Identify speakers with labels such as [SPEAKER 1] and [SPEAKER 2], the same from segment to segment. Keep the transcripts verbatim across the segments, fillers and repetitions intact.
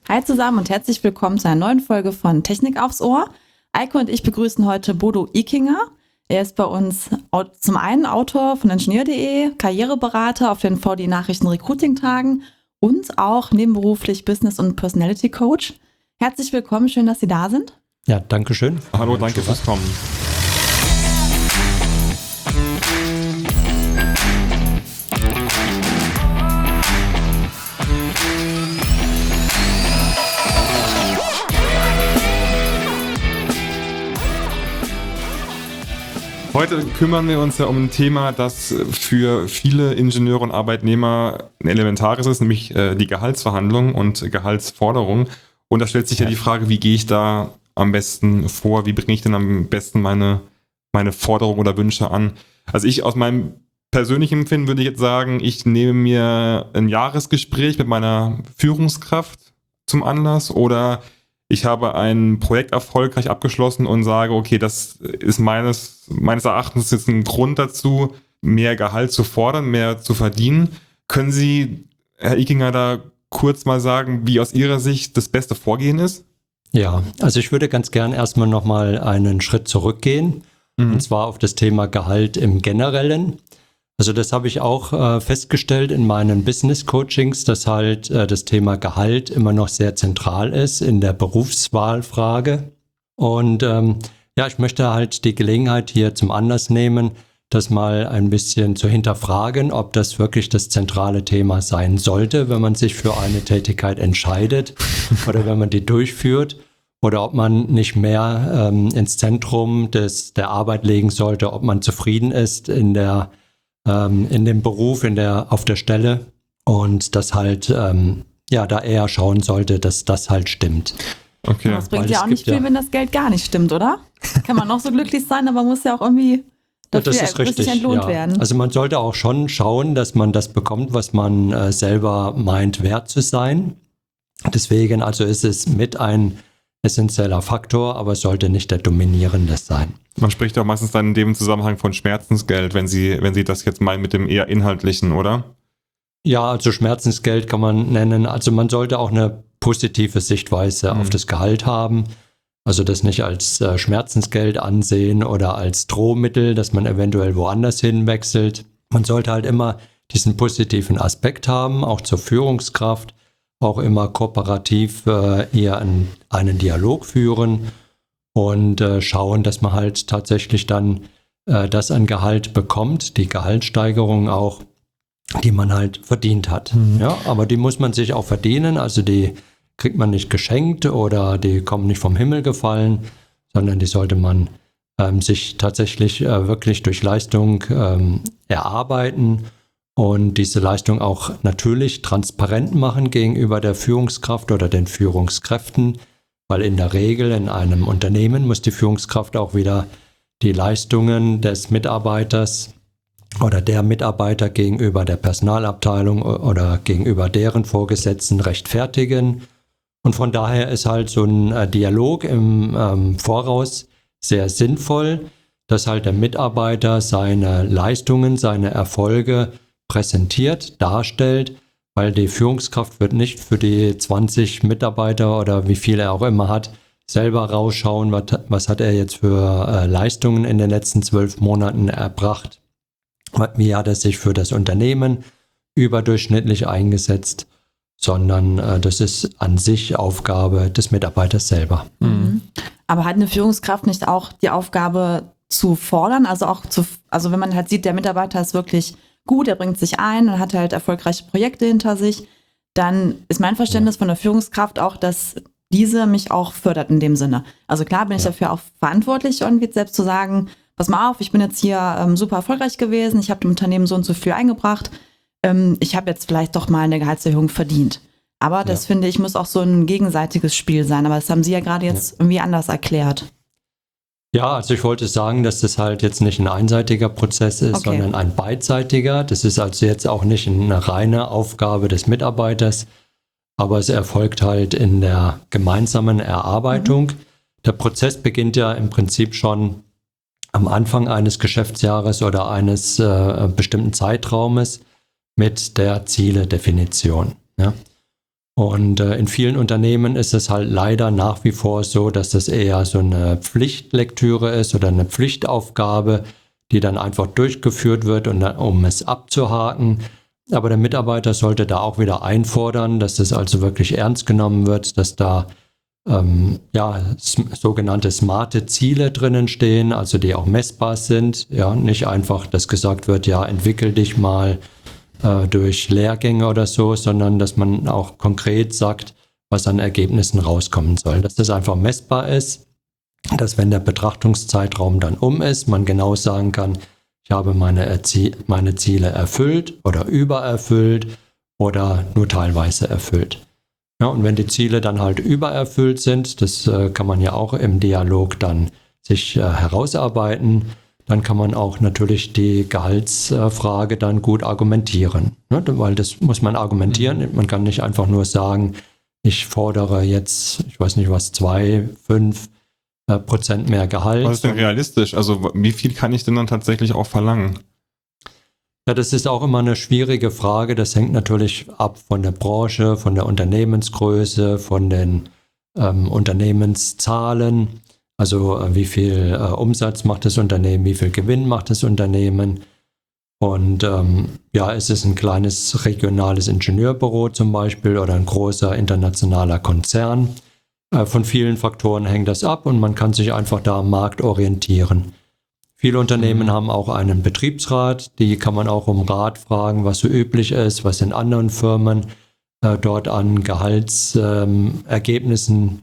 [SPEAKER 1] Hi zusammen und herzlich willkommen zu einer neuen Folge von Technik aufs Ohr. Eike und ich begrüßen heute Bodo Ikinger. Er ist bei uns zum einen Autor von Ingenieur punkt de, Karriereberater auf den V D I-Nachrichten-Recruiting-Tagen und auch nebenberuflich Business- und Personality-Coach. Herzlich willkommen, schön, dass Sie da sind.
[SPEAKER 2] Ja, danke schön.
[SPEAKER 3] Hallo, danke fürs Kommen. Heute kümmern wir uns ja um ein Thema, das für viele Ingenieure und Arbeitnehmer ein elementares ist, nämlich die Gehaltsverhandlung und Gehaltsforderung. Und da stellt sich ja die Frage, wie gehe ich da am besten vor? Wie bringe ich denn am besten meine, meine Forderungen oder Wünsche an? Also ich aus meinem persönlichen Empfinden würde ich jetzt sagen, ich nehme mir ein Jahresgespräch mit meiner Führungskraft zum Anlass oder ich habe ein Projekt erfolgreich abgeschlossen und sage, okay, das ist meines, meines Erachtens jetzt ein Grund dazu, mehr Gehalt zu fordern, mehr zu verdienen. Können Sie, Herr Ikinger, da kurz mal sagen, wie aus Ihrer Sicht das beste Vorgehen ist?
[SPEAKER 2] Ja, also ich würde ganz gern erstmal nochmal einen Schritt zurückgehen, mhm. und zwar auf das Thema Gehalt im Generellen. Also das habe ich auch äh, festgestellt in meinen Business-Coachings, dass halt äh, das Thema Gehalt immer noch sehr zentral ist in der Berufswahlfrage. Und ähm, ja, ich möchte halt die Gelegenheit hier zum Anlass nehmen, das mal ein bisschen zu hinterfragen, ob das wirklich das zentrale Thema sein sollte, wenn man sich für eine Tätigkeit entscheidet oder wenn man die durchführt, oder ob man nicht mehr ähm, ins Zentrum des, der Arbeit legen sollte, ob man zufrieden ist in der in dem Beruf, in der, auf der Stelle und das halt, ähm, ja, da eher schauen sollte, dass das halt stimmt.
[SPEAKER 1] Okay. Das bringt Weil ja auch nicht viel, ja, wenn das Geld gar nicht stimmt, oder? Kann man noch so glücklich sein, aber muss ja auch irgendwie dafür
[SPEAKER 2] ja, das ist richtig,
[SPEAKER 1] entlohnt
[SPEAKER 2] ja.
[SPEAKER 1] werden.
[SPEAKER 2] Also man sollte auch schon schauen, dass man das bekommt, was man äh, selber meint, wert zu sein. Deswegen also ist es mit ein essentieller Faktor, aber es sollte nicht der dominierende sein.
[SPEAKER 3] Man spricht auch meistens dann in dem Zusammenhang von Schmerzensgeld, wenn Sie, wenn Sie das jetzt meinen mit dem eher inhaltlichen, oder?
[SPEAKER 2] Ja, also Schmerzensgeld kann man nennen. Also man sollte auch eine positive Sichtweise mhm. auf das Gehalt haben. Also das nicht als äh, Schmerzensgeld ansehen oder als Drohmittel, dass man eventuell woanders hinwechselt. Man sollte halt immer diesen positiven Aspekt haben, auch zur Führungskraft, auch immer kooperativ äh, eher einen, einen Dialog führen und äh, schauen, dass man halt tatsächlich dann äh, das an Gehalt bekommt, die Gehaltssteigerung auch, die man halt verdient hat. Mhm. Ja, aber die muss man sich auch verdienen, also die kriegt man nicht geschenkt oder die kommen nicht vom Himmel gefallen, sondern die sollte man ähm, sich tatsächlich äh, wirklich durch Leistung ähm, erarbeiten und diese Leistung auch natürlich transparent machen gegenüber der Führungskraft oder den Führungskräften, weil in der Regel in einem Unternehmen muss die Führungskraft auch wieder die Leistungen des Mitarbeiters oder der Mitarbeiter gegenüber der Personalabteilung oder gegenüber deren Vorgesetzten rechtfertigen. Und von daher ist halt so ein Dialog im ähm, Voraus sehr sinnvoll, dass halt der Mitarbeiter seine Leistungen, seine Erfolge präsentiert, darstellt, weil die Führungskraft wird nicht für die zwanzig Mitarbeiter oder wie viele er auch immer hat, selber rausschauen, was, was hat er jetzt für äh, Leistungen in den letzten zwölf Monaten erbracht, wie hat er sich für das Unternehmen überdurchschnittlich eingesetzt, sondern äh, das ist an sich Aufgabe des Mitarbeiters selber.
[SPEAKER 1] Mhm. Aber hat eine Führungskraft nicht auch die Aufgabe zu fordern, also auch zu, also wenn man halt sieht, der Mitarbeiter ist wirklich gut, er bringt sich ein und hat halt erfolgreiche Projekte hinter sich, dann ist mein Verständnis ja. von der Führungskraft auch, dass diese mich auch fördert in dem Sinne. Also klar bin ich ja. dafür auch verantwortlich, irgendwie selbst zu sagen, pass mal auf, ich bin jetzt hier ähm, super erfolgreich gewesen, ich habe dem Unternehmen so und so viel eingebracht, ähm, ich habe jetzt vielleicht doch mal eine Gehaltserhöhung verdient. Aber das ja. finde ich, muss auch so ein gegenseitiges Spiel sein. Aber das haben Sie ja gerade jetzt ja. irgendwie anders erklärt.
[SPEAKER 2] Ja, also ich wollte sagen, dass das halt jetzt nicht ein einseitiger Prozess ist, okay. sondern ein beidseitiger. Das ist also jetzt auch nicht eine reine Aufgabe des Mitarbeiters, aber es erfolgt halt in der gemeinsamen Erarbeitung. Mhm. Der Prozess beginnt ja im Prinzip schon am Anfang eines Geschäftsjahres oder eines äh, bestimmten Zeitraumes mit der Zieledefinition. Ja? Und äh, in vielen Unternehmen ist es halt leider nach wie vor so, dass das eher so eine Pflichtlektüre ist oder eine Pflichtaufgabe, die dann einfach durchgeführt wird, und dann, um es abzuhaken. Aber der Mitarbeiter sollte da auch wieder einfordern, dass das also wirklich ernst genommen wird, dass da ähm, ja, sogenannte smarte Ziele drinnen stehen, also die auch messbar sind. Ja, nicht einfach, dass gesagt wird, ja, entwickel dich mal durch Lehrgänge oder so, sondern dass man auch konkret sagt, was an Ergebnissen rauskommen soll. Dass das einfach messbar ist, dass wenn der Betrachtungszeitraum dann um ist, man genau sagen kann, ich habe meine, Erzie- meine Ziele erfüllt oder übererfüllt oder nur teilweise erfüllt. Ja, und wenn die Ziele dann halt übererfüllt sind, das äh, kann man ja auch im Dialog dann sich äh, herausarbeiten, dann kann man auch natürlich die Gehaltsfrage dann gut argumentieren. Ne? Weil das muss man argumentieren. Man kann nicht einfach nur sagen, ich fordere jetzt, ich weiß nicht was, zwei, fünf äh, Prozent mehr Gehalt.
[SPEAKER 3] Was ist denn realistisch? Also wie viel kann ich denn dann tatsächlich auch verlangen?
[SPEAKER 2] Ja, das ist auch immer eine schwierige Frage. Das hängt natürlich ab von der Branche, von der Unternehmensgröße, von den ähm, Unternehmenszahlen. Also wie viel äh, Umsatz macht das Unternehmen, wie viel Gewinn macht das Unternehmen. Und ähm, ja, ist es ein kleines regionales Ingenieurbüro zum Beispiel oder ein großer internationaler Konzern. Äh, von vielen Faktoren hängt das ab und man kann sich einfach da am Markt orientieren. Viele Unternehmen mhm. haben auch einen Betriebsrat, die kann man auch um Rat fragen, was so üblich ist, was in anderen Firmen äh, dort an Gehaltsergebnissen ähm,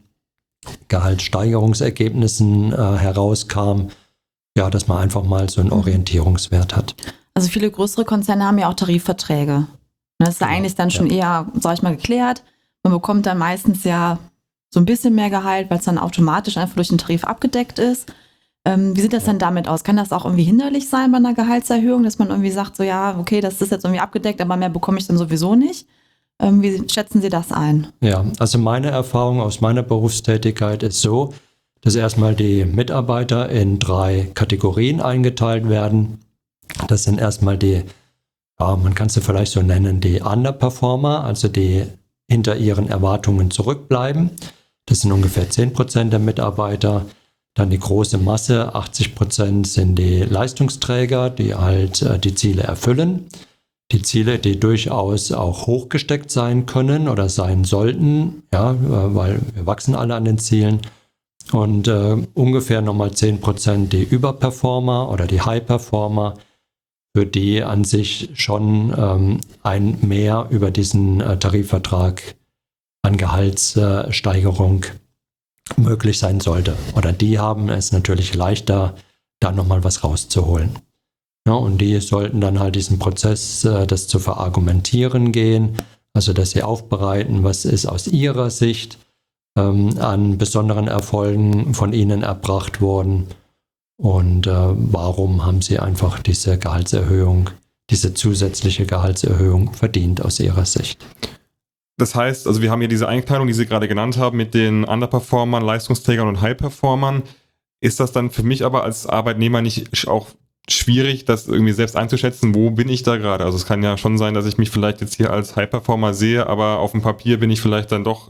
[SPEAKER 2] Gehaltssteigerungsergebnissen äh, herauskam, ja, dass man einfach mal so einen Orientierungswert hat.
[SPEAKER 1] Also viele größere Konzerne haben ja auch Tarifverträge. Das ist ja eigentlich dann schon ja. eher, sag ich mal, geklärt. Man bekommt dann meistens ja so ein bisschen mehr Gehalt, weil es dann automatisch einfach durch den Tarif abgedeckt ist. Ähm, wie sieht das denn damit aus? Kann das auch irgendwie hinderlich sein bei einer Gehaltserhöhung, dass man irgendwie sagt, so ja, okay, das ist jetzt irgendwie abgedeckt, aber mehr bekomme ich dann sowieso nicht? Wie schätzen Sie das ein?
[SPEAKER 2] Ja, also meine Erfahrung aus meiner Berufstätigkeit ist so, dass erstmal die Mitarbeiter in drei Kategorien eingeteilt werden. Das sind erstmal die, ja, man kann sie vielleicht so nennen, die Underperformer, also die hinter ihren Erwartungen zurückbleiben. Das sind ungefähr zehn Prozent der Mitarbeiter. Dann die große Masse, achtzig Prozent sind die Leistungsträger, die halt äh, die Ziele erfüllen. Die Ziele, die durchaus auch hochgesteckt sein können oder sein sollten, ja, weil wir wachsen alle an den Zielen. Und äh, ungefähr nochmal zehn Prozent die Überperformer oder die High-Performer, für die an sich schon ähm, ein Mehr über diesen äh, Tarifvertrag an Gehaltssteigerung äh, möglich sein sollte. Oder die haben es natürlich leichter, da nochmal was rauszuholen. Ja, und die sollten dann halt diesen Prozess, äh, das zu verargumentieren gehen, also dass sie aufbereiten, was ist aus ihrer Sicht ähm, an besonderen Erfolgen von ihnen erbracht worden und äh, warum haben sie einfach diese Gehaltserhöhung, diese zusätzliche Gehaltserhöhung verdient aus ihrer Sicht.
[SPEAKER 3] Das heißt, also wir haben hier diese Einteilung, die Sie gerade genannt haben, mit den Underperformern, Leistungsträgern und High-Performern. Ist das dann für mich aber als Arbeitnehmer nicht auch schwierig, das irgendwie selbst einzuschätzen, wo bin ich da gerade? Also es kann ja schon sein, dass ich mich vielleicht jetzt hier als High-Performer sehe, aber auf dem Papier bin ich vielleicht dann doch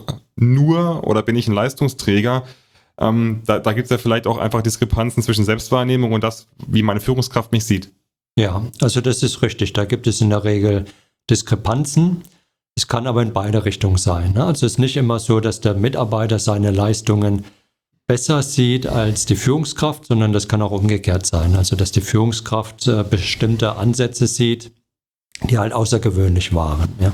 [SPEAKER 3] nur oder bin ich ein Leistungsträger. Ähm, da da gibt es ja vielleicht auch einfach Diskrepanzen zwischen Selbstwahrnehmung und das, wie meine Führungskraft mich sieht.
[SPEAKER 2] Ja, also das ist richtig. Da gibt es in der Regel Diskrepanzen. Es kann aber in beide Richtungen sein. Ne? Also es ist nicht immer so, dass der Mitarbeiter seine Leistungen besser sieht als die Führungskraft, sondern das kann auch umgekehrt sein. Also dass die Führungskraft äh, bestimmte Ansätze sieht, die halt außergewöhnlich waren. Ja?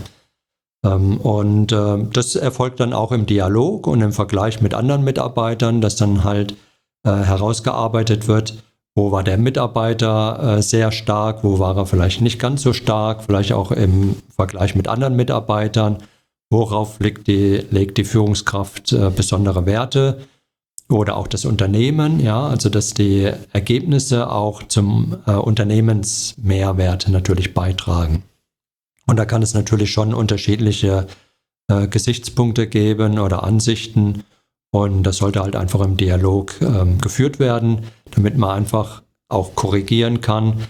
[SPEAKER 2] Ähm, und äh, das erfolgt dann auch im Dialog und im Vergleich mit anderen Mitarbeitern, dass dann halt äh, herausgearbeitet wird, wo war der Mitarbeiter äh, sehr stark, wo war er vielleicht nicht ganz so stark, vielleicht auch im Vergleich mit anderen Mitarbeitern, worauf legt die, legt die Führungskraft äh, besondere Werte. Oder auch das Unternehmen, ja, also dass die Ergebnisse auch zum äh, Unternehmensmehrwert natürlich beitragen. Und da kann es natürlich schon unterschiedliche äh, Gesichtspunkte geben oder Ansichten. Und das sollte halt einfach im Dialog ähm, geführt werden, damit man einfach auch korrigieren kann,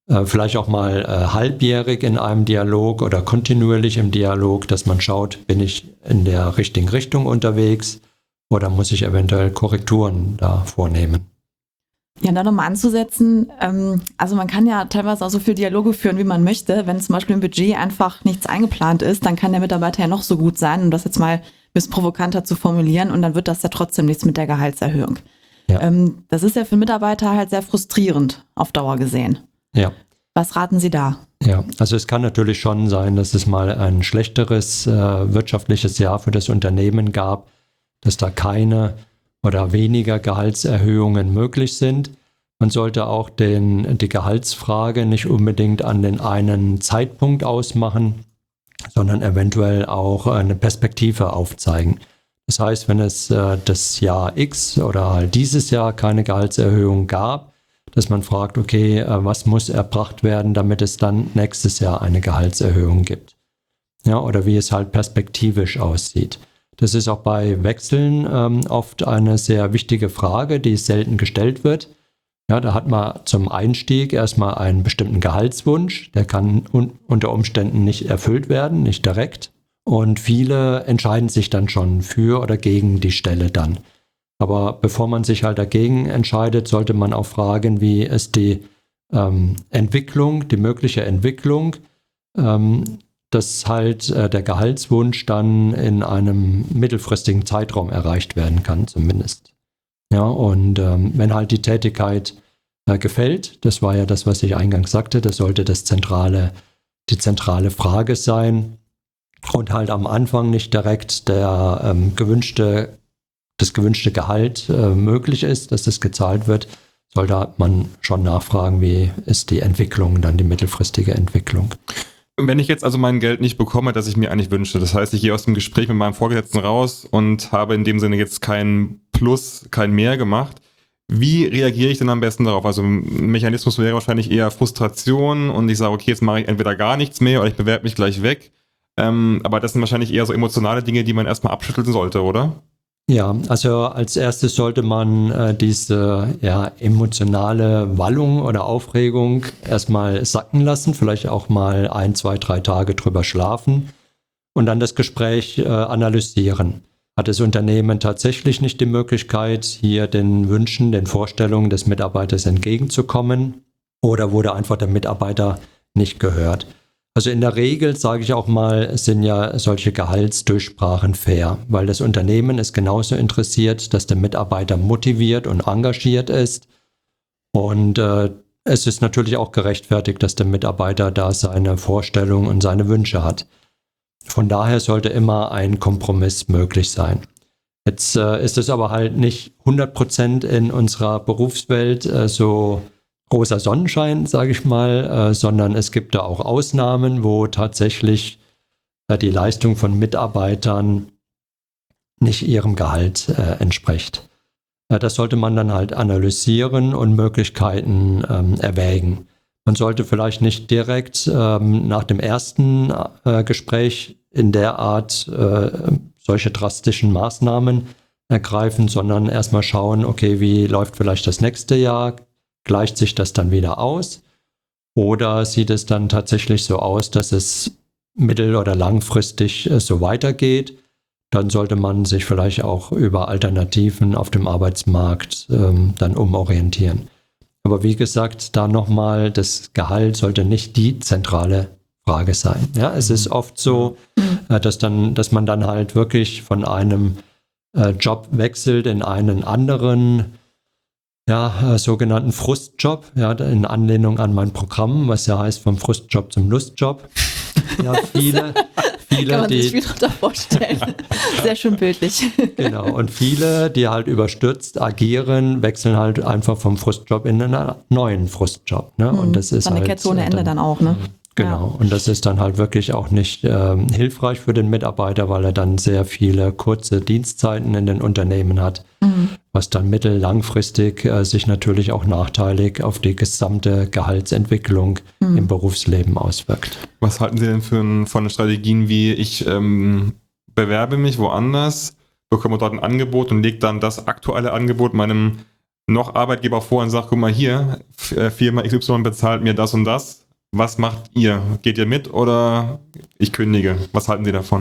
[SPEAKER 2] äh, vielleicht auch mal äh, halbjährig in einem Dialog oder kontinuierlich im Dialog, dass man schaut, bin ich in der richtigen Richtung unterwegs oder muss ich eventuell Korrekturen da vornehmen.
[SPEAKER 1] Ja, da nochmal anzusetzen, ähm, also man kann ja teilweise auch so viel Dialoge führen, wie man möchte. Wenn zum Beispiel im Budget einfach nichts eingeplant ist, dann kann der Mitarbeiter ja noch so gut sein, um das jetzt mal ein bisschen provokanter zu formulieren, und dann wird das ja trotzdem nichts mit der Gehaltserhöhung.
[SPEAKER 2] Ja.
[SPEAKER 1] Ähm, das ist ja für Mitarbeiter halt sehr frustrierend auf Dauer gesehen.
[SPEAKER 2] Ja.
[SPEAKER 1] Was raten Sie da?
[SPEAKER 2] Ja, also es kann natürlich schon sein, dass es mal ein schlechteres äh, wirtschaftliches Jahr für das Unternehmen gab, dass da keine oder weniger Gehaltserhöhungen möglich sind. Man sollte auch den, die Gehaltsfrage nicht unbedingt an den einen Zeitpunkt ausmachen, sondern eventuell auch eine Perspektive aufzeigen. Das heißt, wenn es äh, das Jahr X oder halt dieses Jahr keine Gehaltserhöhung gab, dass man fragt, okay, äh, was muss erbracht werden, damit es dann nächstes Jahr eine Gehaltserhöhung gibt. Ja, oder wie es halt perspektivisch aussieht. Das ist auch bei Wechseln ähm, oft eine sehr wichtige Frage, die selten gestellt wird. Ja, da hat man zum Einstieg erstmal einen bestimmten Gehaltswunsch, der kann un- unter Umständen nicht erfüllt werden, nicht direkt. Und viele entscheiden sich dann schon für oder gegen die Stelle dann. Aber bevor man sich halt dagegen entscheidet, sollte man auch fragen, wie ist die ähm, Entwicklung, die mögliche Entwicklung, ähm, dass halt äh, der Gehaltswunsch dann in einem mittelfristigen Zeitraum erreicht werden kann, zumindest. Ja, und ähm, wenn halt die Tätigkeit äh, gefällt, das war ja das, was ich eingangs sagte, das sollte das zentrale, die zentrale Frage sein und halt am Anfang nicht direkt der ähm, gewünschte, das gewünschte Gehalt äh, möglich ist, dass das gezahlt wird, sollte man schon nachfragen, wie ist die Entwicklung, dann die mittelfristige Entwicklung.
[SPEAKER 3] Wenn ich jetzt also mein Geld nicht bekomme, das ich mir eigentlich wünsche, das heißt, ich gehe aus dem Gespräch mit meinem Vorgesetzten raus und habe in dem Sinne jetzt kein Plus, kein Mehr gemacht, wie reagiere ich denn am besten darauf? Also ein Mechanismus wäre wahrscheinlich eher Frustration und ich sage, okay, jetzt mache ich entweder gar nichts mehr oder ich bewerbe mich gleich weg. Ähm, aber das sind wahrscheinlich eher so emotionale Dinge, die man erstmal abschütteln sollte, oder?
[SPEAKER 2] Ja, also als erstes sollte man äh, diese ja, emotionale Wallung oder Aufregung erstmal sacken lassen, vielleicht auch mal ein, zwei, drei Tage drüber schlafen und dann das Gespräch äh, analysieren. Hat das Unternehmen tatsächlich nicht die Möglichkeit, hier den Wünschen, den Vorstellungen des Mitarbeiters entgegenzukommen, oder wurde einfach der Mitarbeiter nicht gehört? Also in der Regel, sage ich auch mal, sind ja solche Gehaltsdurchsprachen fair, weil das Unternehmen ist genauso interessiert, dass der Mitarbeiter motiviert und engagiert ist. Und äh, es ist natürlich auch gerechtfertigt, dass der Mitarbeiter da seine Vorstellungen und seine Wünsche hat. Von daher sollte immer ein Kompromiss möglich sein. Jetzt äh, ist es aber halt nicht hundert Prozent in unserer Berufswelt äh, so großer Sonnenschein, sage ich mal, äh, sondern es gibt da auch Ausnahmen, wo tatsächlich äh, die Leistung von Mitarbeitern nicht ihrem Gehalt äh, entspricht. Äh, das sollte man dann halt analysieren und Möglichkeiten ähm, erwägen. Man sollte vielleicht nicht direkt ähm, nach dem ersten äh, Gespräch in der Art äh, solche drastischen Maßnahmen ergreifen, sondern erstmal schauen, okay, wie läuft vielleicht das nächste Jahr? Gleicht sich das dann wieder aus? Oder sieht es dann tatsächlich so aus, dass es mittel- oder langfristig äh, so weitergeht? Dann sollte man sich vielleicht auch über Alternativen auf dem Arbeitsmarkt ähm, dann umorientieren. Aber wie gesagt, da nochmal, das Gehalt sollte nicht die zentrale Frage sein. Ja, es ist oft so, äh, dass, dann, dass man dann halt wirklich von einem äh, Job wechselt in einen anderen, ja, äh, sogenannten Frustjob, ja, in Anlehnung an mein Programm, was ja heißt, vom Frustjob zum Lustjob. Ja, viele, viele,
[SPEAKER 1] kann man
[SPEAKER 2] die,
[SPEAKER 1] sich viel darunter vorstellen. Sehr schön bildlich.
[SPEAKER 2] Genau, und viele, die halt überstürzt agieren, wechseln halt einfach vom Frustjob in einen neuen Frustjob. Ne? Und das ist
[SPEAKER 1] dann eine
[SPEAKER 2] halt,
[SPEAKER 1] Kette ohne
[SPEAKER 2] äh,
[SPEAKER 1] Ende dann auch, ne?
[SPEAKER 2] Genau, und das ist dann halt wirklich auch nicht ähm, hilfreich für den Mitarbeiter, weil er dann sehr viele kurze Dienstzeiten in den Unternehmen hat, mhm. was dann mittel-, langfristig äh, sich natürlich auch nachteilig auf die gesamte Gehaltsentwicklung mhm. im Berufsleben auswirkt.
[SPEAKER 3] Was halten Sie denn für, von Strategien wie, ich ähm, bewerbe mich woanders, bekomme dort ein Angebot und lege dann das aktuelle Angebot meinem noch Arbeitgeber vor und sagt, guck mal hier, Firma X Y bezahlt mir das und das. Was macht ihr? Geht ihr mit oder ich kündige? Was halten Sie davon?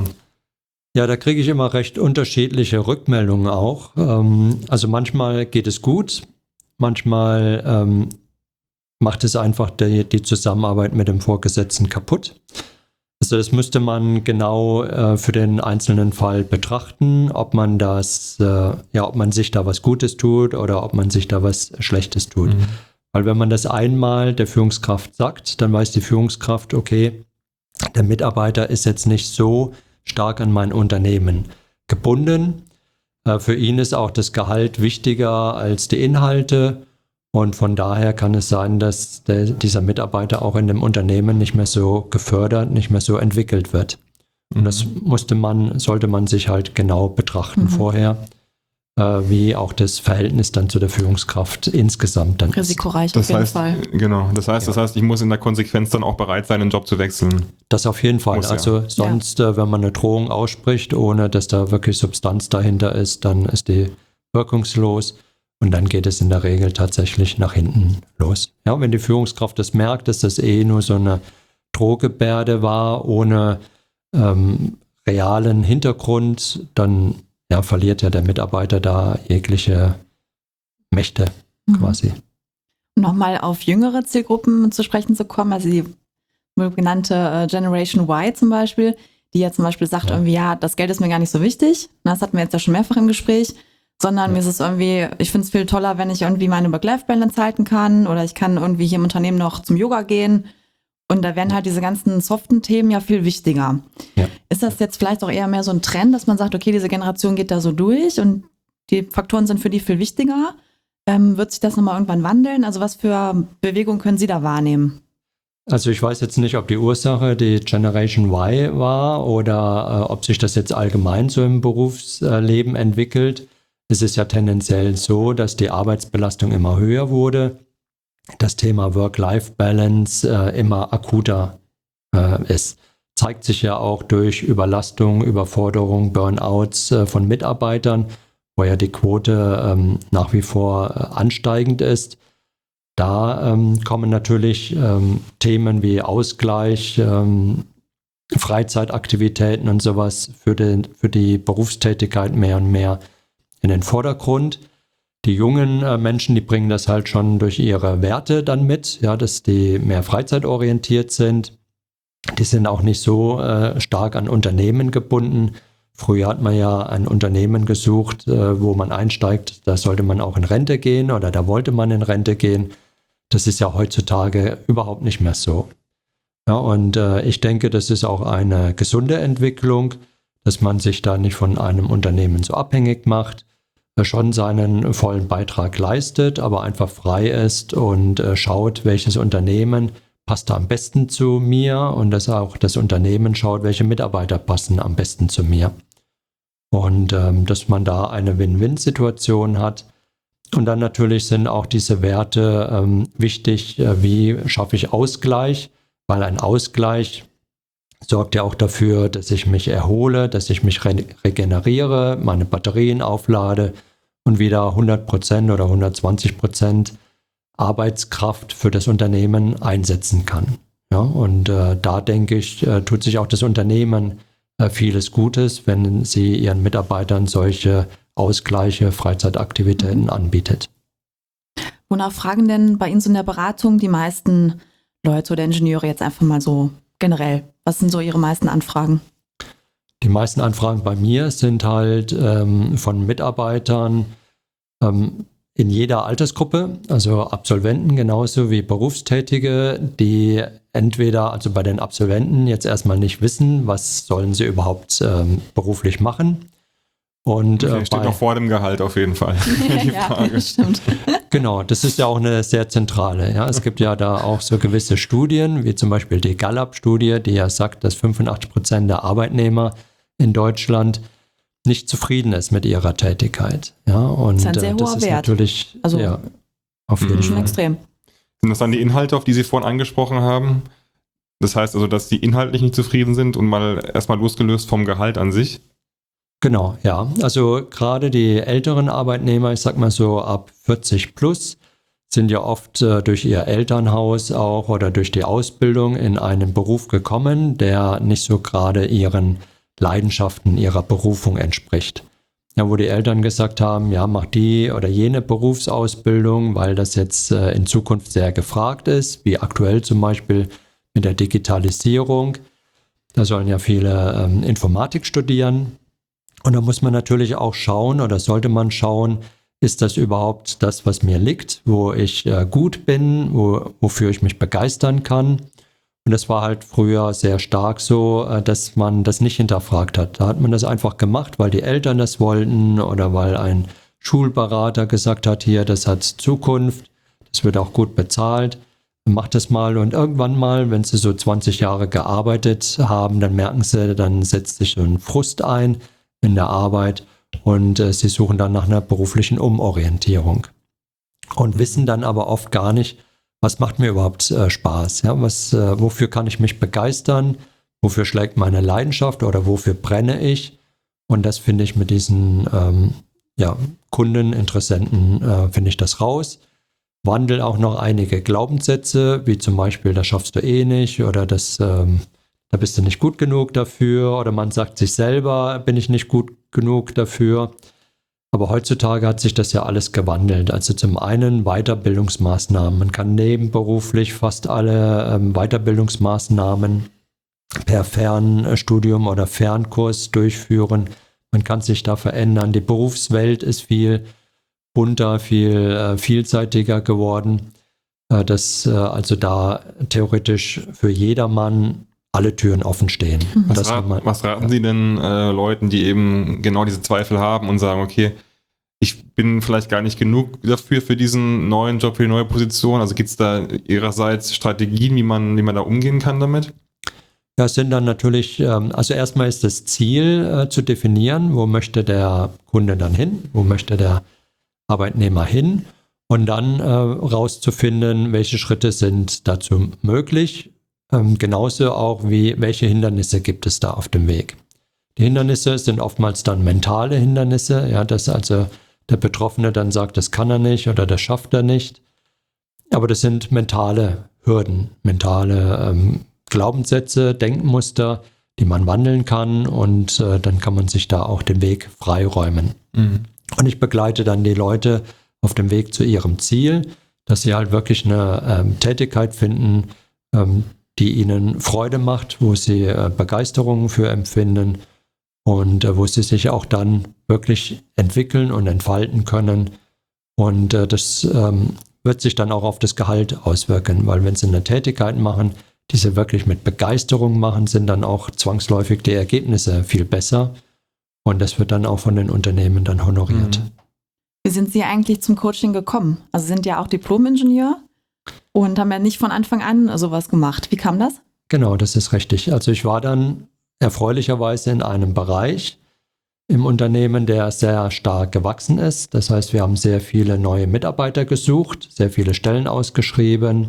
[SPEAKER 2] Ja, da kriege ich immer recht unterschiedliche Rückmeldungen auch. Ähm, also manchmal geht es gut, manchmal ähm, macht es einfach die, die Zusammenarbeit mit dem Vorgesetzten kaputt. Also das müsste man genau äh, für den einzelnen Fall betrachten, ob man das, äh, ja, ob man sich da was Gutes tut oder ob man sich da was Schlechtes tut. Mhm. Weil wenn man das einmal der Führungskraft sagt, dann weiß die Führungskraft, okay, der Mitarbeiter ist jetzt nicht so stark an mein Unternehmen gebunden. Äh, für ihn ist auch das Gehalt wichtiger als die Inhalte. Und von daher kann es sein, dass der, dieser Mitarbeiter auch in dem Unternehmen nicht mehr so gefördert, nicht mehr so entwickelt wird. Und das musste man, sollte man sich halt genau betrachten mhm. vorher, äh, wie auch das Verhältnis dann zu der Führungskraft insgesamt dann
[SPEAKER 1] risikoreich
[SPEAKER 3] ist. Das
[SPEAKER 1] auf jeden
[SPEAKER 3] heißt,
[SPEAKER 1] Fall.
[SPEAKER 3] Genau, das heißt, ja. das heißt, ich muss in der Konsequenz dann auch bereit sein, den Job zu wechseln.
[SPEAKER 2] Das auf jeden Fall. Muss, also ja. sonst, ja. Äh, wenn man eine Drohung ausspricht, ohne dass da wirklich Substanz dahinter ist, dann ist die wirkungslos. Und dann geht es in der Regel tatsächlich nach hinten los. Ja, wenn die Führungskraft das merkt, dass das eh nur so eine Drohgebärde war, ohne ähm, realen Hintergrund, dann ja, verliert ja der Mitarbeiter da jegliche Mächte mhm. quasi.
[SPEAKER 1] Nochmal auf jüngere Zielgruppen zu sprechen zu kommen, also die genannte äh, Generation Y zum Beispiel, die ja zum Beispiel sagt
[SPEAKER 2] ja.
[SPEAKER 1] irgendwie, ja, das Geld ist mir gar nicht so wichtig. Das hatten wir jetzt ja schon mehrfach im Gespräch. Sondern ja. mir ist es irgendwie, ich finde es viel toller, wenn ich irgendwie meine Work-Life-Balance halten kann oder ich kann irgendwie hier im Unternehmen noch zum Yoga gehen und da werden halt diese ganzen soften Themen ja viel wichtiger. Ja. Ist das jetzt vielleicht auch eher mehr so ein Trend, dass man sagt, okay, diese Generation geht da so durch und die Faktoren sind für die viel wichtiger? Ähm, wird sich das nochmal irgendwann wandeln? Also was für Bewegungen können Sie da wahrnehmen?
[SPEAKER 2] Also ich weiß jetzt nicht, ob die Ursache die Generation Y war oder äh, ob sich das jetzt allgemein so im Berufsleben entwickelt. Es ist ja tendenziell so, dass die Arbeitsbelastung immer höher wurde, das Thema Work-Life-Balance äh, immer akuter äh, ist. Zeigt sich ja auch durch Überlastung, Überforderung, Burnouts äh, von Mitarbeitern, wo ja die Quote ähm, nach wie vor äh, ansteigend ist. Da ähm, kommen natürlich ähm, Themen wie Ausgleich, ähm, Freizeitaktivitäten und sowas für, den, für die Berufstätigkeit mehr und mehr in den Vordergrund. Die jungen äh, Menschen, die bringen das halt schon durch ihre Werte dann mit, ja, dass die mehr freizeitorientiert sind. Die sind auch nicht so äh, stark an Unternehmen gebunden. Früher hat man ja ein Unternehmen gesucht, äh, wo man einsteigt, da sollte man auch in Rente gehen oder da wollte man in Rente gehen. Das ist ja heutzutage überhaupt nicht mehr so. Ja, und äh, ich denke, das ist auch eine gesunde Entwicklung, dass man sich da nicht von einem Unternehmen so abhängig macht, äh, schon seinen vollen Beitrag leistet, aber einfach frei ist und äh, schaut, welches Unternehmen passt da am besten zu mir und dass auch das Unternehmen schaut, welche Mitarbeiter passen am besten zu mir. Und ähm, dass man da eine Win-Win-Situation hat. Und dann natürlich sind auch diese Werte ähm, wichtig, äh, wie schaffe ich Ausgleich, weil ein Ausgleich sorgt ja auch dafür, dass ich mich erhole, dass ich mich re- regeneriere, meine Batterien auflade und wieder hundert Prozent oder hundertzwanzig Prozent Arbeitskraft für das Unternehmen einsetzen kann. Ja, und äh, da denke ich, äh, tut sich auch das Unternehmen äh, vieles Gutes, wenn sie ihren Mitarbeitern solche Ausgleiche, Freizeitaktivitäten mhm. anbietet.
[SPEAKER 1] Wonach fragen denn bei Ihnen so in der Beratung die meisten Leute oder Ingenieure jetzt einfach mal so generell? Was sind so Ihre meisten Anfragen?
[SPEAKER 2] Die meisten Anfragen bei mir sind halt ähm, von Mitarbeitern ähm, in jeder Altersgruppe, also Absolventen genauso wie Berufstätige, die entweder, also bei den Absolventen jetzt erstmal nicht wissen, was sollen sie überhaupt ähm, beruflich machen. Und
[SPEAKER 3] okay,
[SPEAKER 2] äh,
[SPEAKER 3] steht
[SPEAKER 2] bei,
[SPEAKER 3] noch vor dem Gehalt auf jeden Fall. Die Frage.
[SPEAKER 1] Ja, stimmt.
[SPEAKER 2] Genau, das ist ja auch eine sehr zentrale. Ja. Es gibt ja da auch so gewisse Studien, wie zum Beispiel die Gallup-Studie, die ja sagt, dass fünfundachtzig Prozent der Arbeitnehmer in Deutschland nicht zufrieden ist mit ihrer Tätigkeit. Ja, und
[SPEAKER 1] das ist ein sehr
[SPEAKER 2] äh, das
[SPEAKER 1] hoher
[SPEAKER 2] ist
[SPEAKER 1] Wert.
[SPEAKER 2] natürlich
[SPEAKER 1] also,
[SPEAKER 2] ja, auf jeden
[SPEAKER 1] schon
[SPEAKER 2] Fall
[SPEAKER 1] extrem.
[SPEAKER 3] Sind das dann die Inhalte, auf die Sie vorhin angesprochen haben? Das heißt also, dass die inhaltlich nicht zufrieden sind und mal erstmal losgelöst vom Gehalt an sich?
[SPEAKER 2] Genau, ja. Also gerade die älteren Arbeitnehmer, ich sag mal so ab vierzig plus, sind ja oft äh, durch ihr Elternhaus auch oder durch die Ausbildung in einen Beruf gekommen, der nicht so gerade ihren Leidenschaften, ihrer Berufung entspricht. Ja, wo die Eltern gesagt haben, ja, mach die oder jene Berufsausbildung, weil das jetzt äh, in Zukunft sehr gefragt ist, wie aktuell zum Beispiel mit der Digitalisierung. Da sollen ja viele ähm, Informatik studieren. Und da muss man natürlich auch schauen oder sollte man schauen, ist das überhaupt das, was mir liegt, wo ich äh, gut bin, wo, wofür ich mich begeistern kann. Und das war halt früher sehr stark so, äh, dass man das nicht hinterfragt hat. Da hat man das einfach gemacht, weil die Eltern das wollten oder weil ein Schulberater gesagt hat, hier, das hat Zukunft, das wird auch gut bezahlt, mach das mal. Und irgendwann mal, wenn sie so zwanzig Jahre gearbeitet haben, dann merken sie, dann setzt sich so ein Frust ein in der Arbeit. Und äh, sie suchen dann nach einer beruflichen Umorientierung und wissen dann aber oft gar nicht, was macht mir überhaupt äh, Spaß, ja? was, äh, wofür kann ich mich begeistern, wofür schlägt meine Leidenschaft oder wofür brenne ich. Und das finde ich mit diesen ähm, ja, Kunden, Interessenten, äh, finde ich das raus. Wandel auch noch einige Glaubenssätze, wie zum Beispiel, das schaffst du eh nicht oder das... Ähm, Da bist du nicht gut genug dafür oder man sagt sich selber, bin ich nicht gut genug dafür. Aber heutzutage hat sich das ja alles gewandelt. Also zum einen Weiterbildungsmaßnahmen. Man kann nebenberuflich fast alle ähm, Weiterbildungsmaßnahmen per Fernstudium oder Fernkurs durchführen. Man kann sich da verändern. Die Berufswelt ist viel bunter, viel äh, vielseitiger geworden. Äh, dass äh, also da theoretisch für jedermann alle Türen offen stehen.
[SPEAKER 3] Was,
[SPEAKER 2] das
[SPEAKER 3] rat,
[SPEAKER 2] man,
[SPEAKER 3] was raten
[SPEAKER 2] ja.
[SPEAKER 3] Sie denn äh, Leuten, die eben genau diese Zweifel haben und sagen, okay, ich bin vielleicht gar nicht genug dafür, für diesen neuen Job, für die neue Position? Also gibt es da Ihrerseits Strategien, wie man, wie man da umgehen kann damit?
[SPEAKER 2] Ja, es sind dann natürlich, ähm, also erstmal ist das Ziel äh, zu definieren, wo möchte der Kunde dann hin, wo möchte der Arbeitnehmer hin und dann äh, rauszufinden, welche Schritte sind dazu möglich. Ähm, genauso auch wie, welche Hindernisse gibt es da auf dem Weg. Die Hindernisse sind oftmals dann mentale Hindernisse, ja, dass also der Betroffene dann sagt, das kann er nicht oder das schafft er nicht. Aber das sind mentale Hürden, mentale ähm, Glaubenssätze, Denkmuster, die man wandeln kann und äh, dann kann man sich da auch den Weg freiräumen. Mhm. Und ich begleite dann die Leute auf dem Weg zu ihrem Ziel, dass sie halt wirklich eine ähm, Tätigkeit finden, ähm, die ihnen Freude macht, wo sie äh, Begeisterung für empfinden und äh, wo sie sich auch dann wirklich entwickeln und entfalten können. Und äh, das ähm, wird sich dann auch auf das Gehalt auswirken, weil wenn sie eine Tätigkeit machen, die sie wirklich mit Begeisterung machen, sind dann auch zwangsläufig die Ergebnisse viel besser. Und das wird dann auch von den Unternehmen dann honoriert.
[SPEAKER 1] Mhm. Wie sind Sie eigentlich zum Coaching gekommen? Also sind ja auch Diplom-Ingenieur und haben ja nicht von Anfang an sowas gemacht. Wie kam das?
[SPEAKER 2] Genau, das ist richtig. Also ich war dann erfreulicherweise in einem Bereich im Unternehmen, der sehr stark gewachsen ist. Das heißt, wir haben sehr viele neue Mitarbeiter gesucht, sehr viele Stellen ausgeschrieben.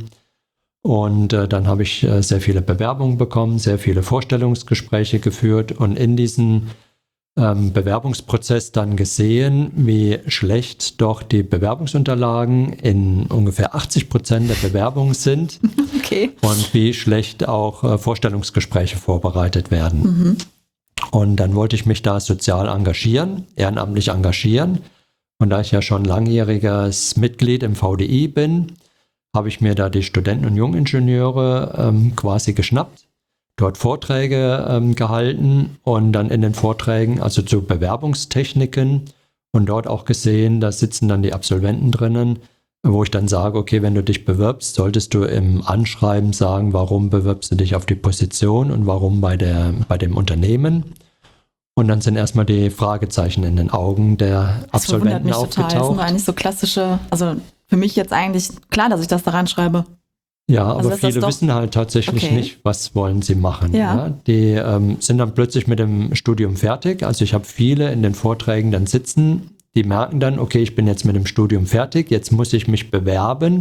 [SPEAKER 2] Und äh, dann habe ich äh, sehr viele Bewerbungen bekommen, sehr viele Vorstellungsgespräche geführt und in diesen ähm, Bewerbungsprozess dann gesehen, wie schlecht doch die Bewerbungsunterlagen in ungefähr achtzig Prozent der Bewerbungen sind.
[SPEAKER 1] Okay.
[SPEAKER 2] Und wie schlecht auch äh, Vorstellungsgespräche vorbereitet werden. Mhm. Und dann wollte ich mich da sozial engagieren, ehrenamtlich engagieren. Und da ich ja schon langjähriges Mitglied im V D I bin, habe ich mir da die Studenten- und Jungingenieure ähm, quasi geschnappt, dort Vorträge ähm, gehalten und dann in den Vorträgen, also zu Bewerbungstechniken und dort auch gesehen, da sitzen dann die Absolventen drinnen, wo ich dann sage, okay, wenn du dich bewirbst, solltest du im Anschreiben sagen, warum bewirbst du dich auf die Position und warum bei, der, bei dem Unternehmen. Und dann sind erstmal die Fragezeichen in den Augen der
[SPEAKER 1] das
[SPEAKER 2] Absolventen
[SPEAKER 1] mich
[SPEAKER 2] aufgetaucht.
[SPEAKER 1] Total. Das sind eigentlich so klassische, also für mich jetzt eigentlich klar, dass ich das da reinschreibe.
[SPEAKER 2] Ja,
[SPEAKER 1] also
[SPEAKER 2] aber viele wissen halt tatsächlich okay. nicht, was wollen sie machen.
[SPEAKER 1] Ja.
[SPEAKER 2] Ja, die ähm, sind dann plötzlich mit dem Studium fertig. Also ich habe viele in den Vorträgen dann sitzen, die merken dann, okay, ich bin jetzt mit dem Studium fertig, jetzt muss ich mich bewerben.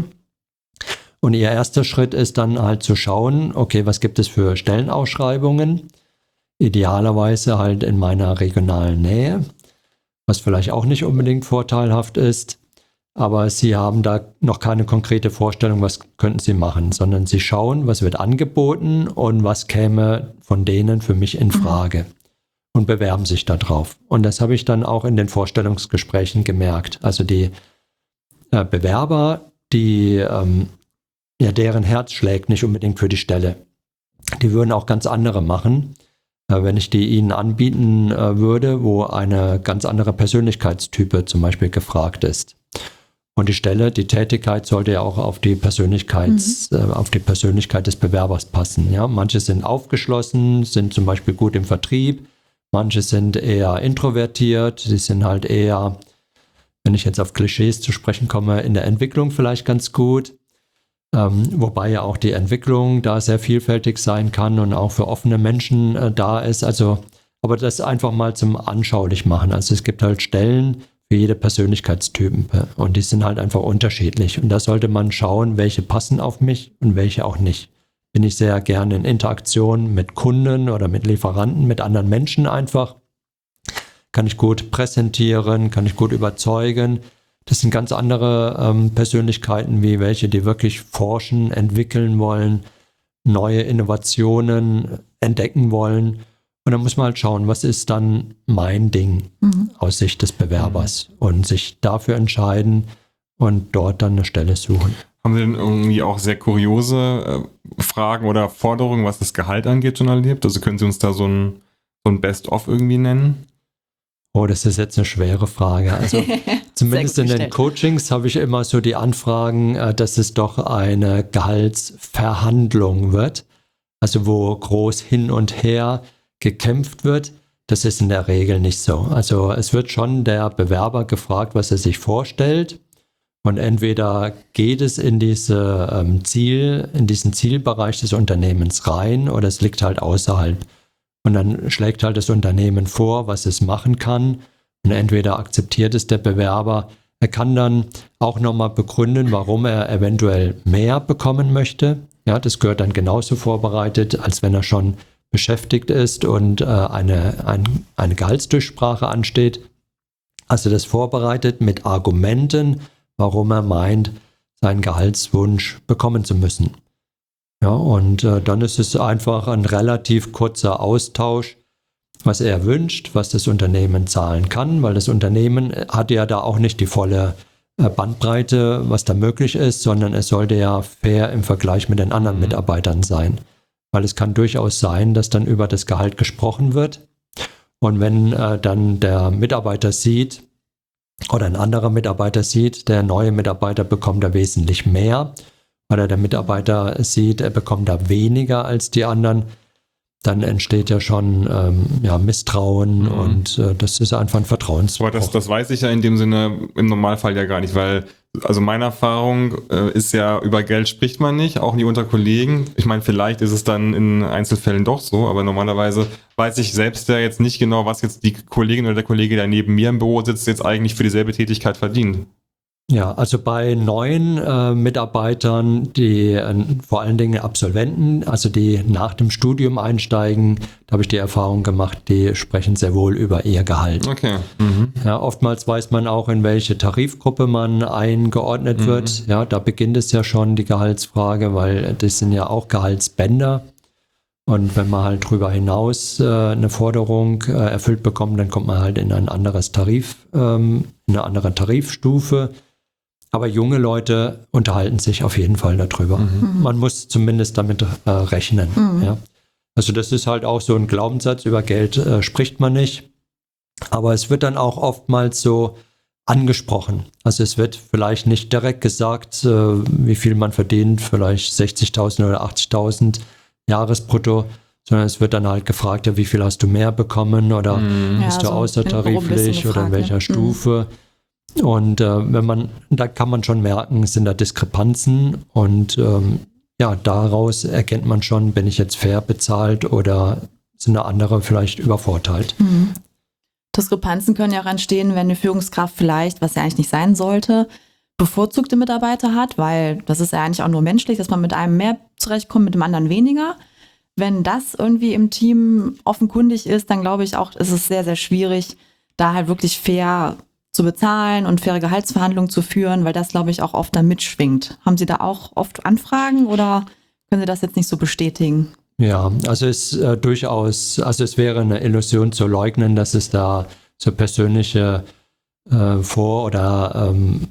[SPEAKER 2] Und ihr erster Schritt ist dann halt zu schauen, okay, was gibt es für Stellenausschreibungen idealerweise halt in meiner regionalen Nähe, was vielleicht auch nicht unbedingt vorteilhaft ist. Aber sie haben da noch keine konkrete Vorstellung, was könnten sie machen, sondern sie schauen, was wird angeboten und was käme von denen für mich in Frage mhm. und bewerben sich da drauf. Und das habe ich dann auch in den Vorstellungsgesprächen gemerkt. Also die äh, Bewerber, die, ähm, ja, deren Herz schlägt nicht unbedingt für die Stelle. Die würden auch ganz andere machen, äh, wenn ich die ihnen anbieten äh, würde, wo eine ganz andere Persönlichkeitstype zum Beispiel gefragt ist. Und die Stelle, die Tätigkeit sollte ja auch auf die Persönlichkeits, mhm. äh, auf die Persönlichkeit des Bewerbers passen. Ja? Manche sind aufgeschlossen, sind zum Beispiel gut im Vertrieb, manche sind eher introvertiert, sie sind halt eher, wenn ich jetzt auf Klischees zu sprechen komme, in der Entwicklung vielleicht ganz gut. Ähm, wobei ja auch die Entwicklung da sehr vielfältig sein kann und auch für offene Menschen äh, da ist. Also, aber das einfach mal zum anschaulich machen. Also es gibt halt Stellen für jede Persönlichkeitstypen und die sind halt einfach unterschiedlich. Und da sollte man schauen, welche passen auf mich und welche auch nicht. Bin ich sehr gerne in Interaktion mit Kunden oder mit Lieferanten, mit anderen Menschen einfach. Kann ich gut präsentieren, kann ich gut überzeugen. Das sind ganz andere ähm, Persönlichkeiten, wie welche, die wirklich forschen, entwickeln wollen, neue Innovationen entdecken wollen. Und dann muss man halt schauen, was ist dann mein Ding mhm. aus Sicht des Bewerbers mhm. und sich dafür entscheiden und dort dann eine Stelle suchen.
[SPEAKER 3] Haben Sie denn irgendwie auch sehr kuriose äh, Fragen oder Forderungen, was das Gehalt angeht, schon erlebt? Also können Sie uns da so ein, so ein Best-of irgendwie nennen?
[SPEAKER 2] Oh, das ist jetzt eine schwere Frage. Also zumindest in den Coachings habe ich immer so die Anfragen, äh, dass es doch eine Gehaltsverhandlung wird. Also wo groß hin und her gekämpft wird, das ist in der Regel nicht so. Also es wird schon der Bewerber gefragt, was er sich vorstellt und entweder geht es in diese ähm, Ziel, in diesen Zielbereich des Unternehmens rein oder es liegt halt außerhalb. Und dann schlägt halt das Unternehmen vor, was es machen kann und entweder akzeptiert es der Bewerber. Er kann dann auch nochmal begründen, warum er eventuell mehr bekommen möchte. Ja, das gehört dann genauso vorbereitet, als wenn er schon beschäftigt ist und äh, eine, ein, eine Gehaltsdurchsprache ansteht. Also das vorbereitet mit Argumenten, warum er meint, seinen Gehaltswunsch bekommen zu müssen. Ja, und äh, dann ist es einfach ein relativ kurzer Austausch, was er wünscht, was das Unternehmen zahlen kann, weil das Unternehmen hat ja da auch nicht die volle äh, Bandbreite, was da möglich ist, sondern es sollte ja fair im Vergleich mit den anderen Mitarbeitern sein. Weil es kann durchaus sein, dass dann über das Gehalt gesprochen wird. Und wenn äh, dann der Mitarbeiter sieht oder ein anderer Mitarbeiter sieht, der neue Mitarbeiter bekommt da wesentlich mehr, oder der Mitarbeiter sieht, er bekommt da weniger als die anderen, dann entsteht ja schon ähm, ja, Misstrauen mhm. und äh, das ist einfach ein Vertrauensbruch.
[SPEAKER 3] Aber das, das weiß ich ja in dem Sinne im Normalfall ja gar nicht, weil also meine Erfahrung äh, ist ja, über Geld spricht man nicht, auch nie unter Kollegen. Ich meine, vielleicht ist es dann in Einzelfällen doch so, aber normalerweise weiß ich selbst ja jetzt nicht genau, was jetzt die Kollegin oder der Kollege, der neben mir im Büro sitzt, jetzt eigentlich für dieselbe Tätigkeit verdient.
[SPEAKER 2] Ja, also bei neuen äh, Mitarbeitern, die äh, vor allen Dingen Absolventen, also die nach dem Studium einsteigen, da habe ich die Erfahrung gemacht, die sprechen sehr wohl über ihr Gehalt.
[SPEAKER 3] Okay. Mhm.
[SPEAKER 2] Ja, oftmals weiß man auch, in welche Tarifgruppe man eingeordnet mhm. wird. Ja, da beginnt es ja schon, die Gehaltsfrage, weil das sind ja auch Gehaltsbänder. Und wenn man halt drüber hinaus äh, eine Forderung äh, erfüllt bekommt, dann kommt man halt in ein anderes Tarif, ähm, eine andere Tarifstufe. Aber junge Leute unterhalten sich auf jeden Fall darüber. Mhm. Man muss zumindest damit äh, rechnen. Mhm. Ja. Also das ist halt auch so ein Glaubenssatz, über Geld äh, spricht man nicht. Aber es wird dann auch oftmals so angesprochen. Also es wird vielleicht nicht direkt gesagt, äh, wie viel man verdient, vielleicht sechzigtausend oder achtzigtausend Jahresbrutto, sondern es wird dann halt gefragt, ja, wie viel hast du mehr bekommen oder mhm. bist ja, du so außertariflich gefragt, oder in welcher ja. Stufe. Mhm. Und äh, wenn man, da kann man schon merken, sind da Diskrepanzen und ähm, ja, daraus erkennt man schon, bin ich jetzt fair bezahlt oder sind da andere vielleicht übervorteilt.
[SPEAKER 1] Mhm. Diskrepanzen können ja auch entstehen, wenn eine Führungskraft vielleicht, was ja eigentlich nicht sein sollte, bevorzugte Mitarbeiter hat, weil das ist ja eigentlich auch nur menschlich, dass man mit einem mehr zurechtkommt, mit dem anderen weniger. wenn das irgendwie im Team offenkundig ist, dann glaube ich auch, ist es sehr, sehr schwierig, da halt wirklich fair zu bezahlen und faire Gehaltsverhandlungen zu führen, weil das, glaube ich, auch oft dann mitschwingt. Haben Sie da auch oft Anfragen oder können Sie das jetzt nicht so bestätigen?
[SPEAKER 2] Ja, also es ist äh, durchaus, also es wäre eine Illusion zu leugnen, dass es da so persönliche äh, Vor- oder ähm,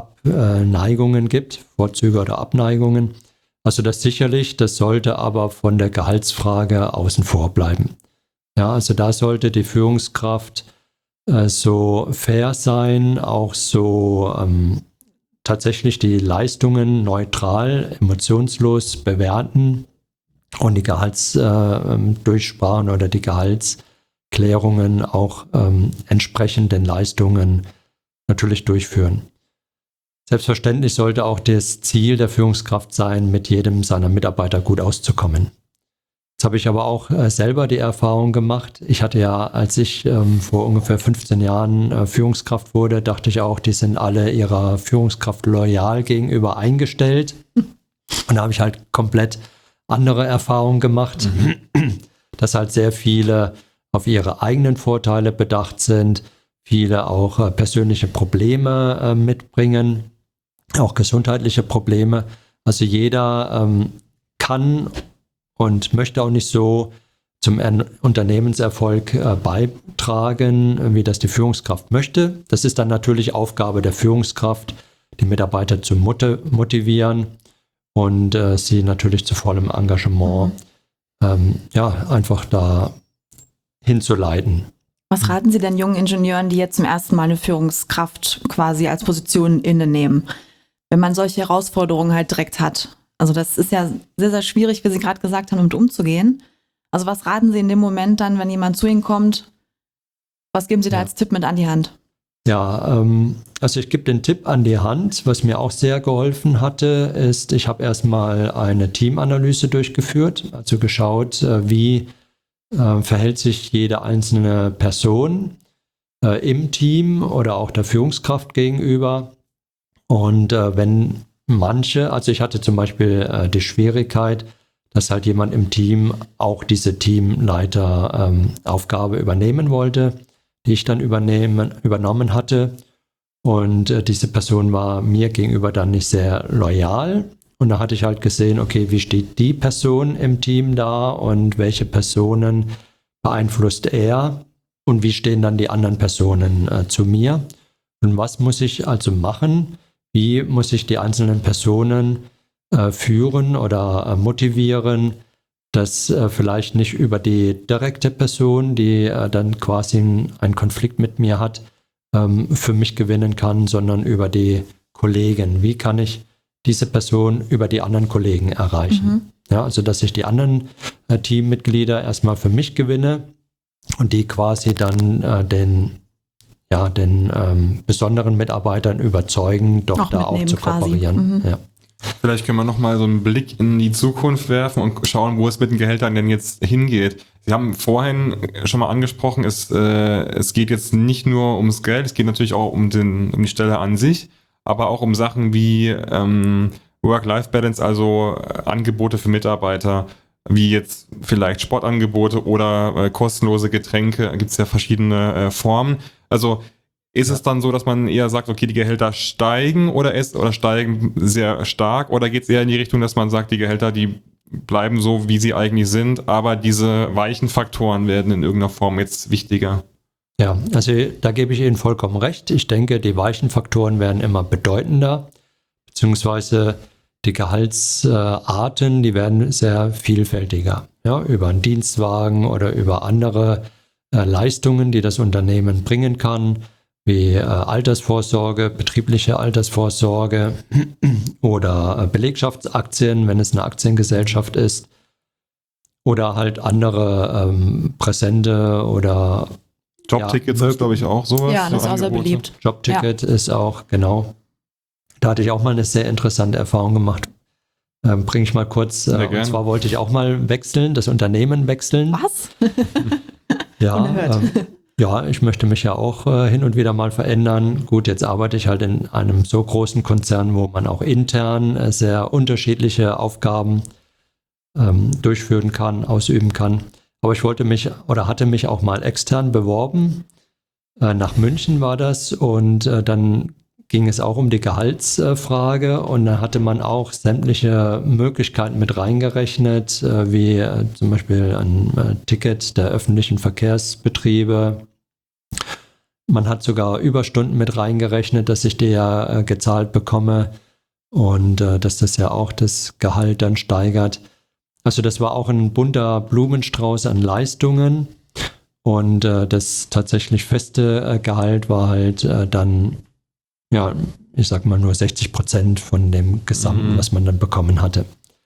[SPEAKER 2] Abneigungen gibt, Vorzüge oder Abneigungen. Also das sicherlich, das sollte aber von der Gehaltsfrage außen vor bleiben. Ja, also da sollte die Führungskraft äh, so fair sein, auch so ähm, tatsächlich die Leistungen neutral, emotionslos bewerten und die Gehaltsdurchsprachen äh, oder die Gehaltsklärungen auch ähm, entsprechend den Leistungen natürlich durchführen. Selbstverständlich sollte auch das Ziel der Führungskraft sein, mit jedem seiner Mitarbeiter gut auszukommen. Jetzt habe ich aber auch äh, selber die Erfahrung gemacht. Ich hatte ja, als ich ähm, vor ungefähr fünfzehn Jahren äh, Führungskraft wurde, dachte ich auch, die sind alle ihrer Führungskraft loyal gegenüber eingestellt. Und da habe ich halt komplett andere Erfahrungen gemacht, mhm. dass halt sehr viele auf ihre eigenen Vorteile bedacht sind, viele auch äh, persönliche Probleme äh, mitbringen, auch gesundheitliche Probleme. Also jeder ähm, kann und möchte auch nicht so zum er- Unternehmenserfolg äh, beitragen, wie das die Führungskraft möchte. Das ist dann natürlich Aufgabe der Führungskraft, die Mitarbeiter zu mot- motivieren und äh, sie natürlich zu vollem Engagement ähm, ja, einfach da hinzuleiten.
[SPEAKER 1] Was raten Sie denn jungen Ingenieuren, die jetzt zum ersten Mal eine Führungskraft quasi als Position innenehmen, wenn man solche Herausforderungen halt direkt hat? Also das ist ja sehr, sehr schwierig, wie Sie gerade gesagt haben, damit umzugehen. Also was raten Sie in dem Moment dann, wenn jemand zu Ihnen kommt? Was geben Sie da ja. als Tipp mit an die Hand?
[SPEAKER 2] Ja, ähm, also ich gebe den Tipp an die Hand. Was mir auch sehr geholfen hatte, ist, ich habe erstmal eine Teamanalyse durchgeführt, also geschaut, äh, wie äh, verhält sich jede einzelne Person äh, im Team oder auch der Führungskraft gegenüber. Und äh, wenn manche, also ich hatte zum Beispiel äh, die Schwierigkeit, dass halt jemand im Team auch diese Teamleiteraufgabe ähm, übernehmen wollte, die ich dann übernehmen, übernommen hatte. Und äh, diese Person war mir gegenüber dann nicht sehr loyal. Und da hatte ich halt gesehen, okay, wie steht die Person im Team da und welche Personen beeinflusst er und wie stehen dann die anderen Personen äh, zu mir. Und was muss ich also machen? Wie muss ich die einzelnen Personen äh, führen oder äh, motivieren, dass äh, vielleicht nicht über die direkte Person, die äh, dann quasi einen Konflikt mit mir hat, ähm, für mich gewinnen kann, sondern über die Kollegen. Wie kann ich diese Person über die anderen Kollegen erreichen? Mhm. Ja, also dass ich die anderen äh, Teammitglieder erstmal für mich gewinne und die quasi dann äh, den ja, den ähm, besonderen Mitarbeitern überzeugen, doch auch da auch zu kooperieren. Mhm. Ja.
[SPEAKER 3] Vielleicht können wir nochmal so einen Blick in die Zukunft werfen und schauen, wo es mit den Gehältern denn jetzt hingeht. Sie haben vorhin schon mal angesprochen, es, äh, es geht jetzt nicht nur ums Geld, es geht natürlich auch um, den, um die Stelle an sich, aber auch um Sachen wie ähm, Work-Life-Balance, also äh, Angebote für Mitarbeiter, wie jetzt vielleicht Sportangebote oder äh, kostenlose Getränke, gibt es ja verschiedene äh, Formen. Also ist ja. es dann so, dass man eher sagt, okay, die Gehälter steigen oder ist oder steigen sehr stark, oder geht es eher in die Richtung, dass man sagt, die Gehälter, die bleiben so, wie sie eigentlich sind, aber diese weichen Faktoren werden in irgendeiner Form jetzt wichtiger?
[SPEAKER 2] Ja, also da gebe ich Ihnen vollkommen recht. Ich denke, die weichen Faktoren werden immer bedeutender, beziehungsweise die Gehaltsarten, die werden sehr vielfältiger. Ja, über einen Dienstwagen oder über andere äh, Leistungen, die das Unternehmen bringen kann, wie äh, Altersvorsorge, betriebliche Altersvorsorge oder äh, Belegschaftsaktien, wenn es eine Aktiengesellschaft ist, oder halt andere ähm, Präsente oder
[SPEAKER 3] Jobtickets
[SPEAKER 2] ja,
[SPEAKER 3] ist, glaube ich, auch sowas.
[SPEAKER 1] Ja, das
[SPEAKER 3] so
[SPEAKER 1] ist auch sehr beliebt.
[SPEAKER 2] Jobticket ja. ist auch, genau. Da hatte ich auch mal eine sehr interessante Erfahrung gemacht. Ähm, Bringe ich mal kurz, äh, und zwar wollte ich auch mal wechseln, das Unternehmen wechseln.
[SPEAKER 1] Was?
[SPEAKER 2] ja, ähm, ja, ich möchte mich ja auch äh, hin und wieder mal verändern. Gut, jetzt arbeite ich halt in einem so großen Konzern, wo man auch intern äh, sehr unterschiedliche Aufgaben ähm, durchführen kann, ausüben kann. Aber ich wollte mich oder hatte mich auch mal extern beworben. Äh, nach München war das und äh, dann ging es auch um die Gehaltsfrage und da hatte man auch sämtliche Möglichkeiten mit reingerechnet, äh, wie äh, zum Beispiel ein äh, Ticket der öffentlichen Verkehrsbetriebe. Man hat sogar Überstunden mit reingerechnet, dass ich die ja äh, gezahlt bekomme und äh, dass das ja auch das Gehalt dann steigert. Also das war auch ein bunter Blumenstrauß an Leistungen und äh, das tatsächlich feste äh, Gehalt war halt äh, dann, ja, ich sag mal nur sechzig Prozent von dem Gesamten, mhm. was man dann bekommen hatte.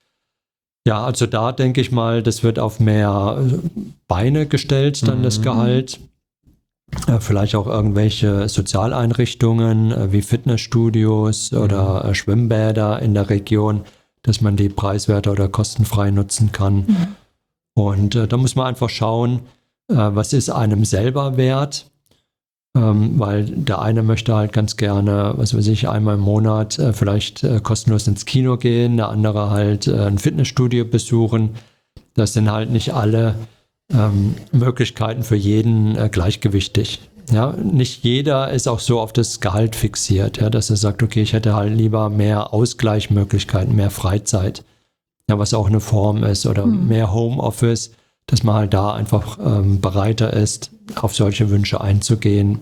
[SPEAKER 2] Ja, also da denke ich mal, das wird auf mehr Beine gestellt, dann mhm. das Gehalt. Äh, vielleicht auch irgendwelche Sozialeinrichtungen äh, wie Fitnessstudios mhm. oder äh, Schwimmbäder in der Region, dass man die preiswerter oder kostenfrei nutzen kann. Mhm. Und äh, da muss man einfach schauen, äh, was ist einem selber wert, ähm, weil der eine möchte halt ganz gerne, was weiß ich, einmal im Monat äh, vielleicht äh, kostenlos ins Kino gehen, der andere halt äh, ein Fitnessstudio besuchen. Das sind halt nicht alle ähm, Möglichkeiten für jeden äh, gleichgewichtig. Ja, nicht jeder ist auch so auf das Gehalt fixiert, ja, dass er sagt, okay, ich hätte halt lieber mehr Ausgleichsmöglichkeiten, mehr Freizeit, ja, was auch eine Form ist, oder mhm. mehr Homeoffice, dass man halt da einfach ähm, bereiter ist, auf solche Wünsche einzugehen.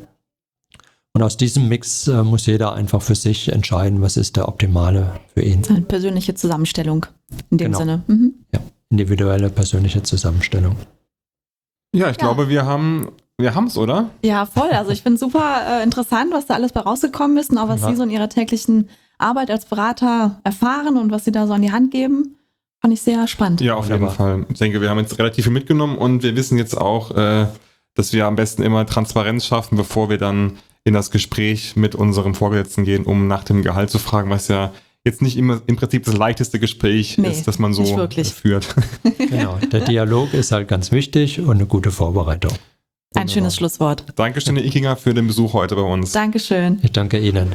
[SPEAKER 2] Und aus diesem Mix äh, muss jeder einfach für sich entscheiden, was ist der optimale für ihn.
[SPEAKER 1] Eine persönliche Zusammenstellung in dem
[SPEAKER 2] genau.
[SPEAKER 1] Sinne. Mhm.
[SPEAKER 2] Ja, individuelle persönliche Zusammenstellung.
[SPEAKER 3] Ja, ich ja. glaube, wir haben Wir haben es, oder?
[SPEAKER 1] Ja, voll. Also ich finde es super äh, interessant, was da alles bei rausgekommen ist und auch was ja. Sie so in Ihrer täglichen Arbeit als Berater erfahren und was Sie da so an die Hand geben. Fand ich sehr spannend.
[SPEAKER 3] Ja, auf jeden ja. Fall. Ich denke, wir haben jetzt relativ viel mitgenommen und wir wissen jetzt auch, äh, dass wir am besten immer Transparenz schaffen, bevor wir dann in das Gespräch mit unserem Vorgesetzten gehen, um nach dem Gehalt zu fragen, was ja jetzt nicht immer im Prinzip das leichteste Gespräch nee, ist, das man so führt.
[SPEAKER 2] Genau, der Dialog ist halt ganz wichtig und eine gute Vorbereitung.
[SPEAKER 1] Ein Wunderbar. Schönes Schlusswort.
[SPEAKER 3] Dankeschön, Herr Ickinger, für den Besuch heute bei uns.
[SPEAKER 1] Dankeschön.
[SPEAKER 2] Ich danke Ihnen.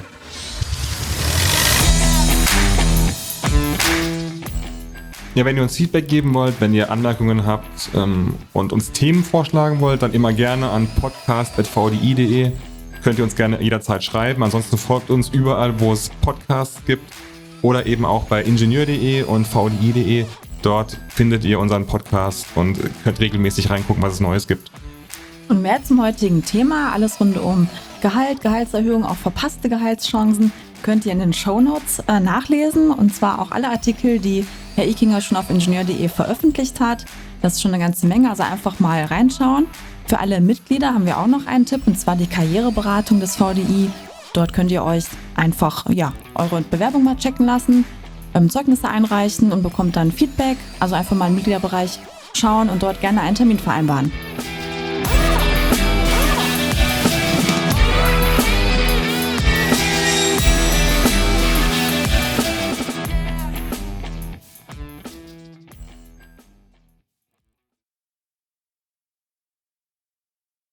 [SPEAKER 3] Ja, wenn ihr uns Feedback geben wollt, wenn ihr Anmerkungen habt ähm, und uns Themen vorschlagen wollt, dann immer gerne an podcast at v d i punkt d e. Könnt ihr uns gerne jederzeit schreiben. Ansonsten folgt uns überall, wo es Podcasts gibt oder eben auch bei ingenieur punkt d e und v d i punkt d e. Dort findet ihr unseren Podcast und könnt regelmäßig reingucken, was es Neues gibt.
[SPEAKER 1] Und mehr zum heutigen Thema, alles rund um Gehalt, Gehaltserhöhung, auch verpasste Gehaltschancen, könnt ihr in den Shownotes äh, nachlesen. Und zwar auch alle Artikel, die Herr Ickinger schon auf ingenieur punkt d e veröffentlicht hat. Das ist schon eine ganze Menge, also einfach mal reinschauen. Für alle Mitglieder haben wir auch noch einen Tipp, und zwar die Karriereberatung des V D I. Dort könnt ihr euch einfach ja, eure Bewerbung mal checken lassen, ähm, Zeugnisse einreichen und bekommt dann Feedback. Also einfach mal im Mitgliederbereich schauen und dort gerne einen Termin vereinbaren.